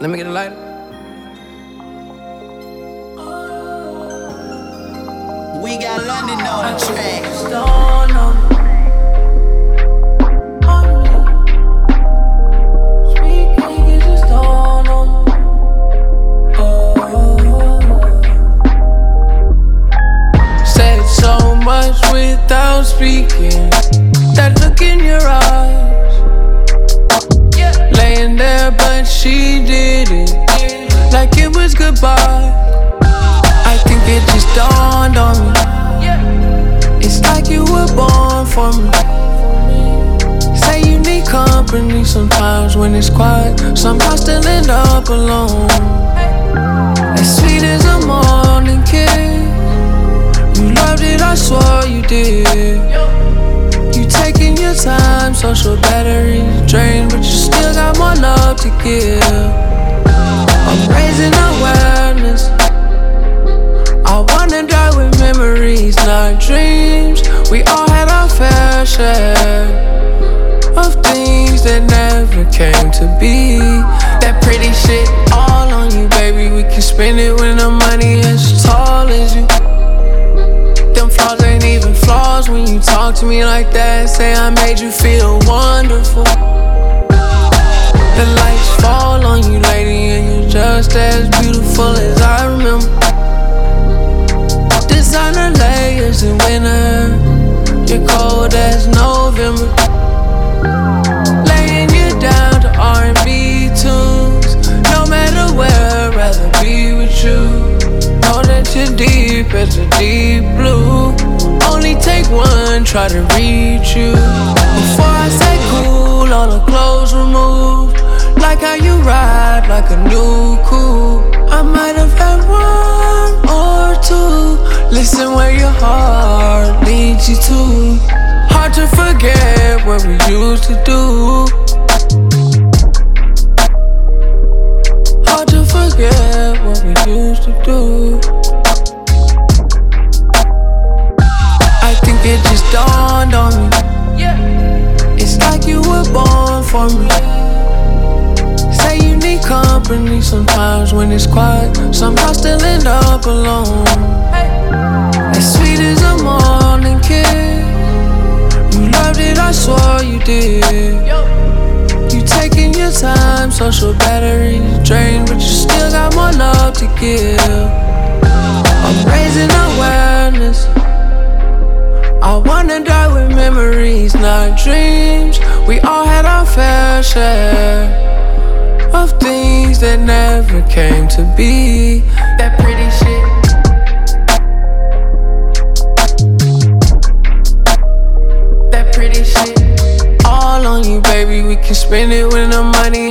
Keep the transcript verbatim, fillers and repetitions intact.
Let me get a lighter. We got London on the track. Stone on me. On me. Sweet cake is a stone on me. Oh. Said so much without speaking. That look in your eyes. Yeah. Laying there, but she did it like it was goodbye. I think it just dawned on me. It's like you were born for me. Say you need company sometimes when it's quiet. Somehow still end up alone. As sweet as a morning kiss. You loved it, I swore you did. You taking your time, social batteries drained, but you still got more love to give. I'm raising awareness. I wanna die with memories, not dreams. We all had our fair share of things that never came to be. That pretty shit all on you, baby. We can spend it when the money is as tall as you. Them flaws ain't even flaws when you talk to me like that. Say I made you feel wonderful. The lights fall on you, lady, and you're just as beautiful as I remember. Designer layers in winter, you're cold as November. Laying you down to R and B tunes. No matter where, I'd rather be with you. Know that you're deep as a deep blue. Only take one, try to reach you. Before I say cool, all the clothes removed. Like how you ride like a new coupe. I might have had one or two. Listen where your heart leads you to. Hard to forget what we used to do. Hard to forget what we used to do. I think it just dawned on me. It's like you were born for me. Say you need company sometimes when it's quiet. Somehow still end up alone. As sweet as a morning kiss. You loved it, I swore you did. You taking your time, social batteries drained, but you still got more love to give. I'm raising awareness. I wanna die with memories, not dreams. We all had our fair share of things that never came to be. That pretty shit. That pretty shit. All on you, baby. We can spend it when the money